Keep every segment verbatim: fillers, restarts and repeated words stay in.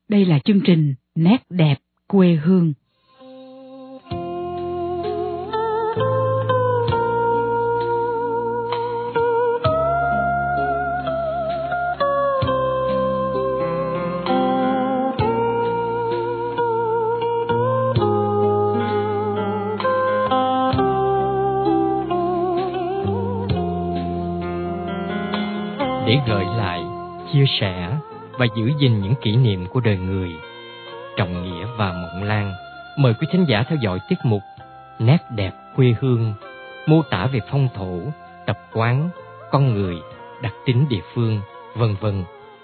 Đây là chương trình Nét đẹp quê hương. Để gợi lại, chia sẻ và giữ gìn những kỷ niệm của đời người, Trọng Nghĩa và Mộng Lan mời quý khán giả theo dõi tiết mục Nét đẹp quê hương, mô tả về phong thổ, tập quán, con người, đặc tính địa phương, vân vân.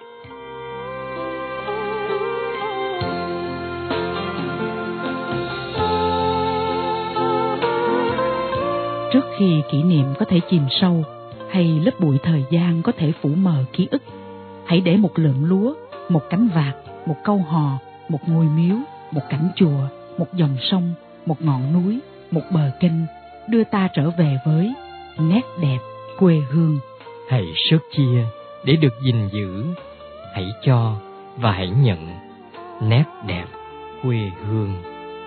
Trước khi kỷ niệm có thể chìm sâu, hay lớp bụi thời gian có thể phủ mờ ký ức, hãy để một lượm lúa, một cánh vạc, một câu hò, một ngôi miếu, một cảnh chùa, một dòng sông, một ngọn núi, một bờ kênh đưa ta trở về với nét đẹp quê hương. Hãy sớt chia để được gìn giữ, hãy cho và hãy nhận nét đẹp quê hương.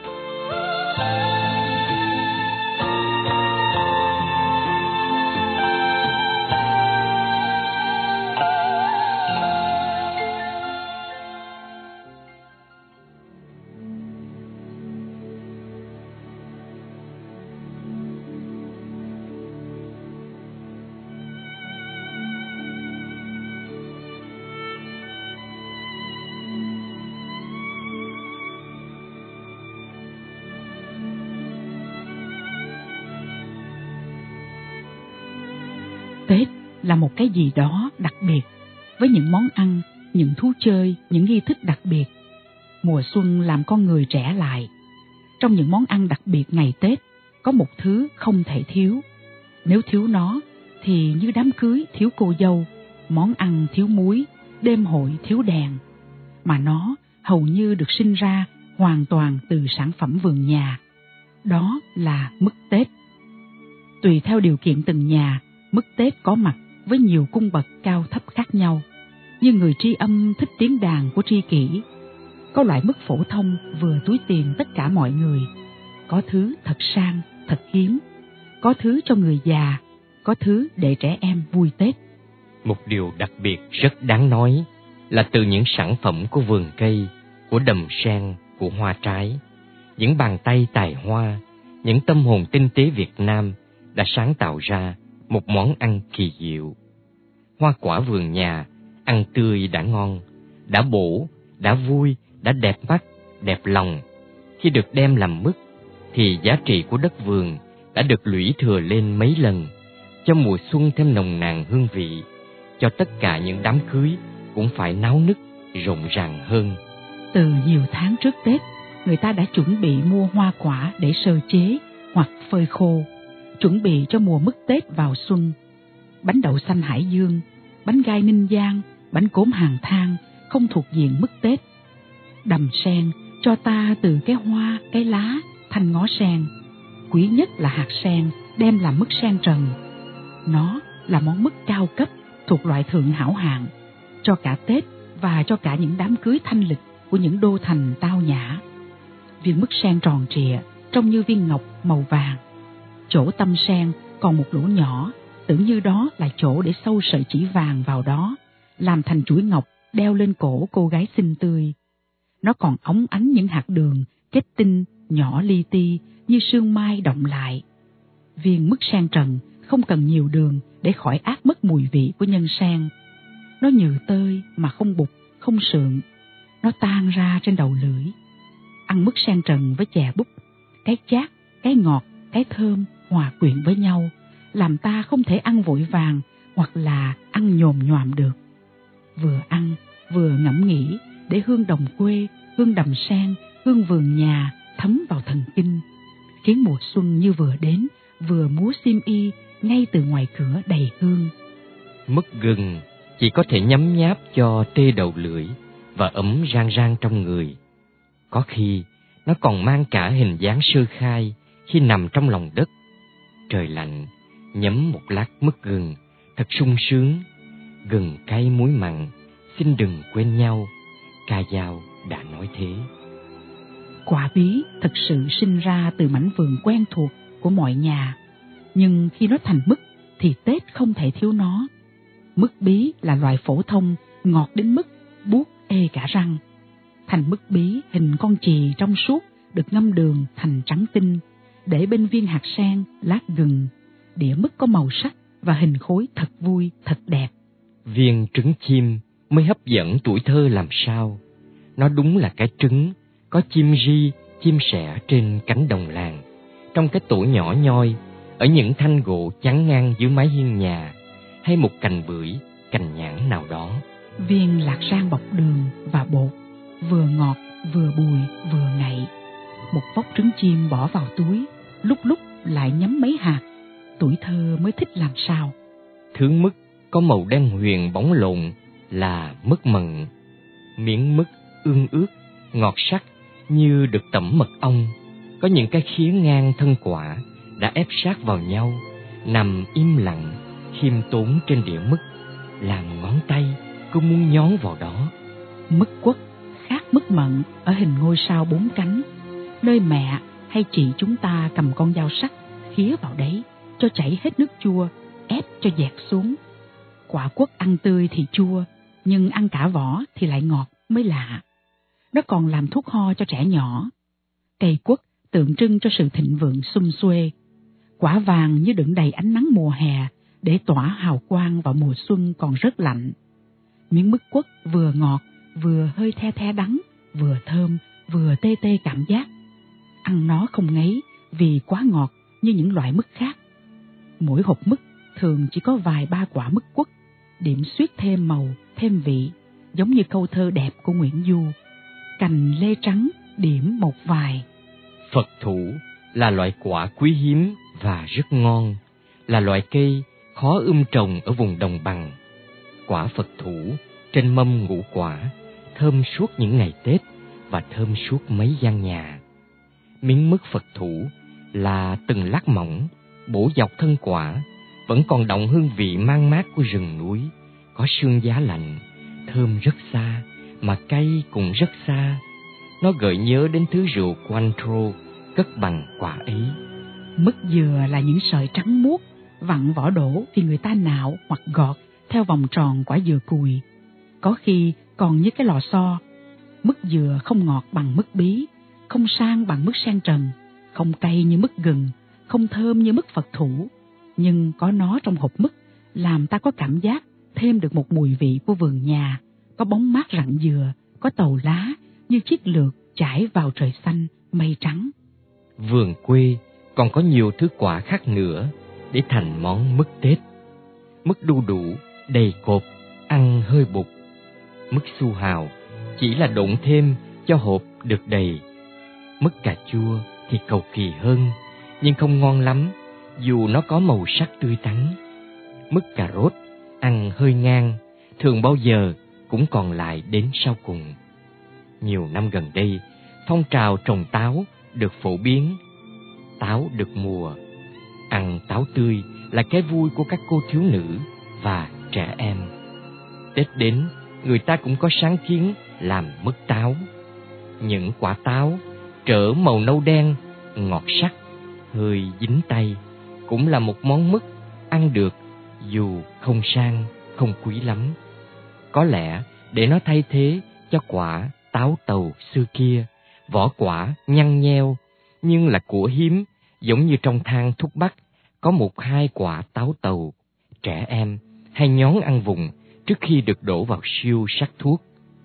Tết là một cái gì đó đặc biệt, với những món ăn, những thú chơi, những nghi thức đặc biệt. Mùa xuân làm con người trẻ lại. Trong những món ăn đặc biệt ngày Tết, có một thứ không thể thiếu. Nếu thiếu nó, thì như đám cưới thiếu cô dâu, món ăn thiếu muối, đêm hội thiếu đèn. Mà nó hầu như được sinh ra hoàn toàn từ sản phẩm vườn nhà. Đó là mứt Tết. Tùy theo điều kiện từng nhà, mứt Tết có mặt với nhiều cung bậc cao thấp khác nhau. Như người tri âm thích tiếng đàn của tri kỷ, có loại mứt phổ thông vừa túi tiền tất cả mọi người, có thứ thật sang, thật hiếm, có thứ cho người già, có thứ để trẻ em vui Tết. Một điều đặc biệt rất đáng nói là từ những sản phẩm của vườn cây, của đầm sen, của hoa trái, những bàn tay tài hoa, những tâm hồn tinh tế Việt Nam đã sáng tạo ra một món ăn kỳ diệu. Hoa quả vườn nhà, ăn tươi đã ngon, đã bổ, đã vui, đã đẹp mắt, đẹp lòng. Khi được đem làm mứt, thì giá trị của đất vườn đã được lũy thừa lên mấy lần, cho mùa xuân thêm nồng nàn hương vị, cho tất cả những đám cưới cũng phải náo nức, rộn ràng hơn. Từ nhiều tháng trước Tết, người ta đã chuẩn bị mua hoa quả để sơ chế hoặc phơi khô, chuẩn bị cho mùa mứt Tết vào xuân. Bánh đậu xanh Hải Dương, bánh gai Ninh Giang, bánh cốm Hàng Thang không thuộc diện mứt Tết. Đầm sen cho ta từ cái hoa, cái lá, thanh ngó sen. Quý nhất là hạt sen đem làm mứt sen trần. Nó là món mứt cao cấp thuộc loại thượng hảo hạng, cho cả Tết và cho cả những đám cưới thanh lịch của những đô thành tao nhã. Viên mứt sen tròn trịa, trông như viên ngọc màu vàng. Chỗ tâm sen còn một lỗ nhỏ, tưởng như đó là chỗ để sâu sợi chỉ vàng vào đó, làm thành chuỗi ngọc đeo lên cổ cô gái xinh tươi. Nó còn óng ánh những hạt đường kết tinh nhỏ li ti như sương mai động lại. Viên mứt sen trần không cần nhiều đường để khỏi át mất mùi vị của nhân sen. Nó nhừ tơi mà không bục, không sượng. Nó tan ra trên đầu lưỡi. Ăn mứt sen trần với chè búp, cái chát, cái ngọt, cái thơm hòa quyện với nhau, làm ta không thể ăn vội vàng hoặc là ăn nhồm nhoàm được. Vừa ăn, vừa ngẫm nghĩ để hương đồng quê, hương đầm sen, hương vườn nhà thấm vào thần kinh, khiến mùa xuân như vừa đến, vừa múa xiêm y ngay từ ngoài cửa đầy hương. Mứt gừng chỉ có thể nhấm nháp cho tê đầu lưỡi và ấm rang rang trong người. Có khi nó còn mang cả hình dáng sơ khai khi nằm trong lòng đất. Trời lạnh, nhấm một lát mứt gừng thật sung sướng. Gừng cay muối mặn, xin đừng quên nhau, ca dao đã nói thế. Quả bí thực sự sinh ra từ mảnh vườn quen thuộc của mọi nhà, nhưng khi nó thành mứt thì Tết không thể thiếu nó. Mứt bí là loại phổ thông, ngọt đến mức buốt ê cả răng. Thành mứt bí hình con chì trong suốt được ngâm đường thành trắng tinh, để bên viên hạt sen, lát gừng. Đĩa mứt có màu sắc và hình khối thật vui, thật đẹp. Viên trứng chim mới hấp dẫn tuổi thơ làm sao. Nó đúng là cái trứng, có chim ri, chim sẻ trên cánh đồng làng, trong cái tổ nhỏ nhoi, ở những thanh gỗ chắn ngang dưới mái hiên nhà, hay một cành bưởi, cành nhãn nào đó. Viên lạc rang bọc đường và bột, vừa ngọt, vừa bùi, vừa ngậy. Một vốc trứng chim bỏ vào túi, lúc lúc lại nhấm mấy hạt, tuổi thơ mới thích làm sao. Thứ mứt có màu đen huyền bóng lộn là mứt mận. Miếng mứt ương ướt, ngọt sắc như được tẩm mật ong, có những cái khía ngang thân quả đã ép sát vào nhau, nằm im lặng, khiêm tốn trên đĩa mứt, làm ngón tay cứ muốn nhón vào đó. Mứt quất khác mứt mận ở hình ngôi sao bốn cánh, nơi mẹ hay chị chúng ta cầm con dao sắc khía vào đấy cho chảy hết nước chua, ép cho dẹt xuống. Quả quất ăn tươi thì chua, nhưng ăn cả vỏ thì lại ngọt mới lạ. Nó còn làm thuốc ho cho trẻ nhỏ. Cây quất tượng trưng cho sự thịnh vượng sum xuê. Quả vàng như đựng đầy ánh nắng mùa hè để tỏa hào quang vào mùa xuân còn rất lạnh. Miếng mứt quất vừa ngọt, vừa hơi the the đắng, vừa thơm, vừa tê tê cảm giác. Ăn nó không ngấy vì quá ngọt như những loại mứt khác. Mỗi hộp mứt thường chỉ có vài ba quả mứt quất, điểm xuyết thêm màu, thêm vị, giống như câu thơ đẹp của Nguyễn Du. Cành lê trắng, điểm một vài. Phật thủ là loại quả quý hiếm và rất ngon, là loại cây khó ươm trồng ở vùng đồng bằng. Quả Phật thủ trên mâm ngũ quả, thơm suốt những ngày Tết và thơm suốt mấy gian nhà. Miếng mứt Phật thủ là từng lát mỏng, bổ dọc thân quả, vẫn còn đọng hương vị mang mát của rừng núi, có sương giá lạnh, thơm rất xa, mà cay cũng rất xa. Nó gợi nhớ đến thứ rượu Cointreau cất bằng quả ấy. Mứt dừa là những sợi trắng muốt, vặn vỏ đổ thì người ta nạo hoặc gọt theo vòng tròn quả dừa cùi. Có khi còn như cái lò xo. Mứt dừa không ngọt bằng mứt bí, không sang bằng mứt sen trần, không cay như mứt gừng, không thơm như mứt Phật thủ. Nhưng có nó trong hộp mứt làm ta có cảm giác thêm được một mùi vị của vườn nhà, có bóng mát rặng dừa, có tàu lá như chiếc lược trải vào trời xanh, mây trắng. Vườn quê còn có nhiều thứ quả khác nữa để thành món mứt Tết. Mứt đu đủ đầy cột, ăn hơi bụt. Mứt su hào chỉ là độn thêm cho hộp được đầy. Mứt cà chua thì cầu kỳ hơn, nhưng không ngon lắm, dù nó có màu sắc tươi tắn. Mứt cà rốt ăn hơi ngang, thường bao giờ cũng còn lại đến sau cùng. Nhiều năm gần đây, phong trào trồng táo được phổ biến. Táo được mùa. Ăn táo tươi là cái vui của các cô thiếu nữ và trẻ em. Tết đến, người ta cũng có sáng kiến làm mứt táo. Những quả táo trở màu nâu đen, ngọt sắc, hơi dính tay, cũng là một món mứt ăn được dù không sang, không quý lắm. Có lẽ để nó thay thế cho quả táo tàu xưa kia, vỏ quả nhăn nheo, nhưng là của hiếm, giống như trong thang thuốc bắc có một hai quả táo tàu, trẻ em hay nhón ăn vùng trước khi được đổ vào siêu sắc thuốc.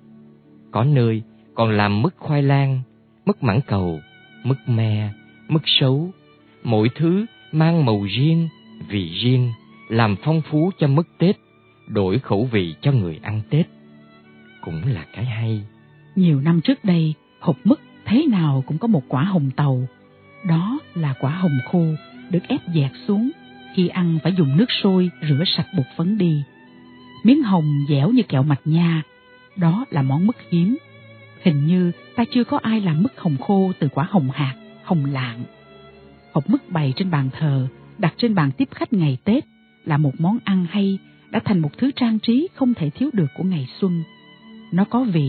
Có nơi còn làm mứt khoai lang, mứt mãng cầu, mứt me, mứt sấu, mỗi thứ mang màu riêng, vị riêng, làm phong phú cho mứt Tết, đổi khẩu vị cho người ăn Tết. Cũng là cái hay. Nhiều năm trước đây, hộp mứt thế nào cũng có một quả hồng tàu. Đó là quả hồng khô được ép dẹt xuống, khi ăn phải dùng nước sôi rửa sạch bột phấn đi. Miếng hồng dẻo như kẹo mạch nha, đó là món mứt hiếm. Hình như ta chưa có ai làm mứt hồng khô từ quả hồng hạt, hồng lạng. Hộp mứt bày trên bàn thờ, đặt trên bàn tiếp khách ngày Tết, là một món ăn hay, đã thành một thứ trang trí không thể thiếu được của ngày xuân. Nó có vị,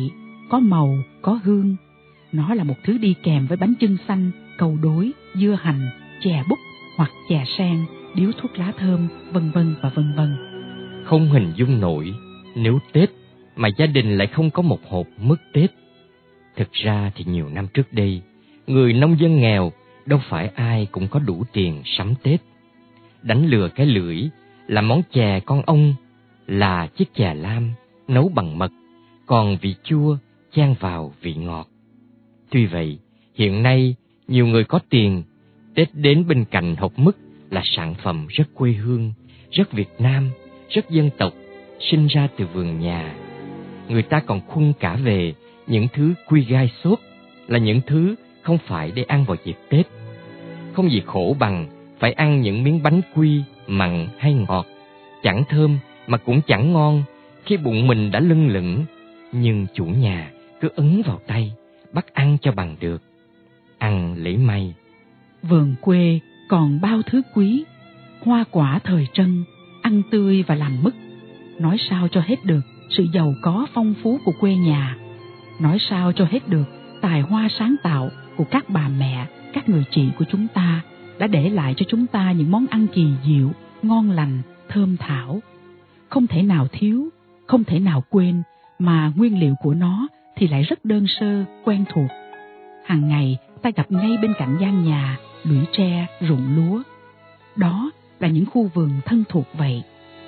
có màu, có hương. Nó là một thứ đi kèm với bánh chưng xanh, cầu đối, dưa hành, chè búp hoặc chè sen, điếu thuốc lá thơm, vân vân và vân vân. Không hình dung nổi nếu Tết mà gia đình lại không có một hộp mứt Tết. Thực ra thì nhiều năm trước đây, người nông dân nghèo đâu phải ai cũng có đủ tiền sắm Tết. Đánh lừa cái lưỡi là món chè con ông, là chiếc chè lam nấu bằng mật, còn vị chua chan vào vị ngọt. Tuy vậy, hiện nay nhiều người có tiền, Tết đến bên cạnh hộp mứt là sản phẩm rất quê hương, rất Việt Nam, rất dân tộc, sinh ra từ vườn nhà. Người ta còn khuân cả về những thứ quy gai xốp, là những thứ không phải để ăn vào dịp Tết. Không gì khổ bằng phải ăn những miếng bánh quy mặn hay ngọt, chẳng thơm mà cũng chẳng ngon khi bụng mình đã lưng lửng, nhưng chủ nhà cứ ấn vào tay, bắt ăn cho bằng được. Ăn lấy may. Vườn quê còn bao thứ quý, hoa quả thời trân, ăn tươi và làm mứt. Nói sao cho hết được sự giàu có phong phú của quê nhà. Nói sao cho hết được tài hoa sáng tạo của các bà mẹ, các người chị của chúng ta đã để lại cho chúng ta những món ăn kỳ diệu, ngon lành, thơm thảo. Không thể nào thiếu, không thể nào quên, mà nguyên liệu của nó thì lại rất đơn sơ, quen thuộc. Hàng ngày ta gặp ngay bên cạnh gian nhà, lũy tre, ruộng lúa. Đó là những khu vườn thân thuộc vậy.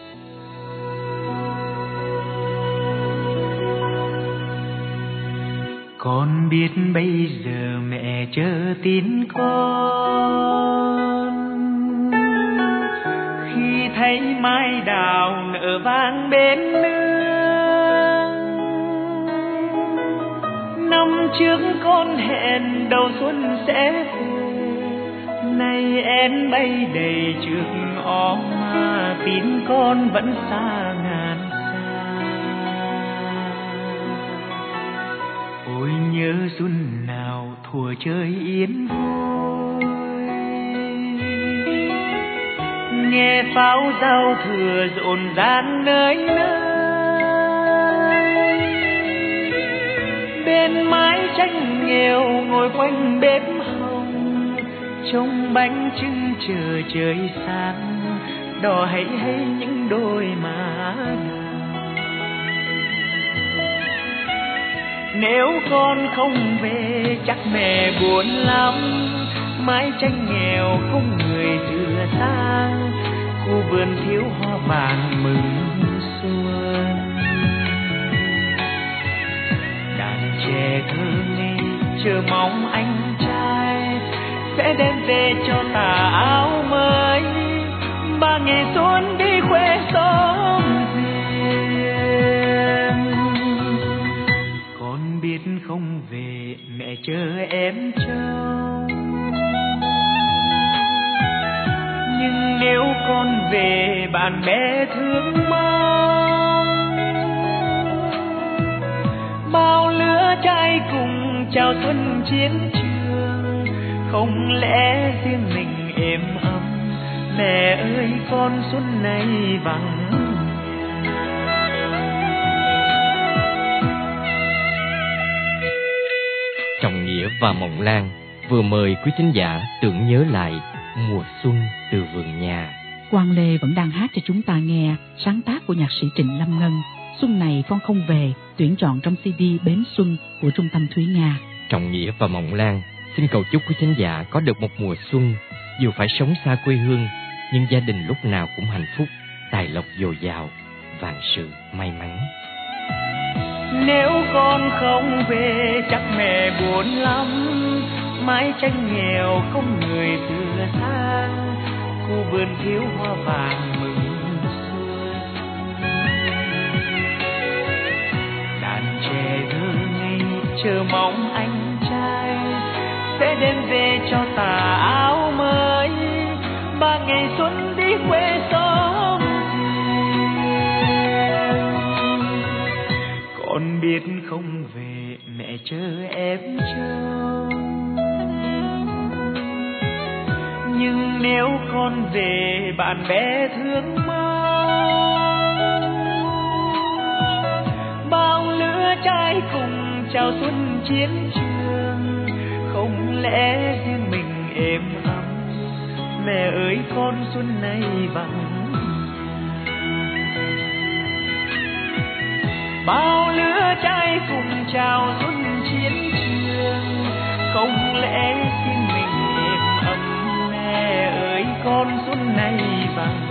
Con biết bây giờ mẹ chờ tin con, khi thấy mai đào nở vang bên nương. Năm trước con hẹn đầu xuân sẽ về, nay én bay đầy trước ó mà tin con vẫn xa ngàn xa. Ôi nhớ xuân nào thuở chơi yên vui, nghe pháo giao thừa rộn ràng nơi nơi. Bên mái tranh nghèo ngồi quanh bếp hồng, trông bánh trưng chờ trời sáng, đỏ hay hay những đôi má đào. Nếu con không về chắc mẹ buồn lắm, mái tranh nghèo không người rửa sang, khu vườn thiếu hoa vàng mừng xuân. Đàn trẻ thơ ngây chờ mong anh trai sẽ đem về cho tà áo mới, ba ngày xuân đi khoe xóm riêng. Con biết không về mẹ chờ em trông, nhưng nếu con về bạn bè thương mong. Bao lứa trai cùng chào xuân chiến trường, không lẽ riêng mình êm ấm, mẹ ơi con xuân này vắng. Trọng Nghĩa và Mộng Lan vừa mời quý thính giả tưởng nhớ lại mùa xuân từ vườn nhà. Quang Lê vẫn đang hát cho chúng ta nghe sáng tác của nhạc sĩ Trịnh Lâm Ngân, Xuân Này Con Không Về, tuyển chọn trong xê đê Bến Xuân của Trung tâm Thúy Nga. Trọng Nghĩa và Mộng Lan xin cầu chúc quý thính giả có được một mùa xuân, dù phải sống xa quê hương, nhưng gia đình lúc nào cũng hạnh phúc, tài lộc dồi dào, vạn sự may mắn. Nếu con không về chắc mẹ buồn lắm, mái tranh nghèo không người rửa sang, khu vườn thiếu hoa vàng mừng xuân. Đàn trẻ thơ ngây chờ mong anh trai sẽ đem về cho tà áo mới, ba ngày xuân đi quê xóm riêng. Con biết không về mẹ chờ em trông, nhưng nếu con về bạn bè thương mong. Bao lứa trai cùng chào xuân chiến trường. Không lẽ riêng mình êm ấm, mẹ ơi con xuân này bằng bao lứa trai cùng chào xuân chiến trường. Không lẽ riêng mình êm ấm, mẹ ơi con xuân này bằng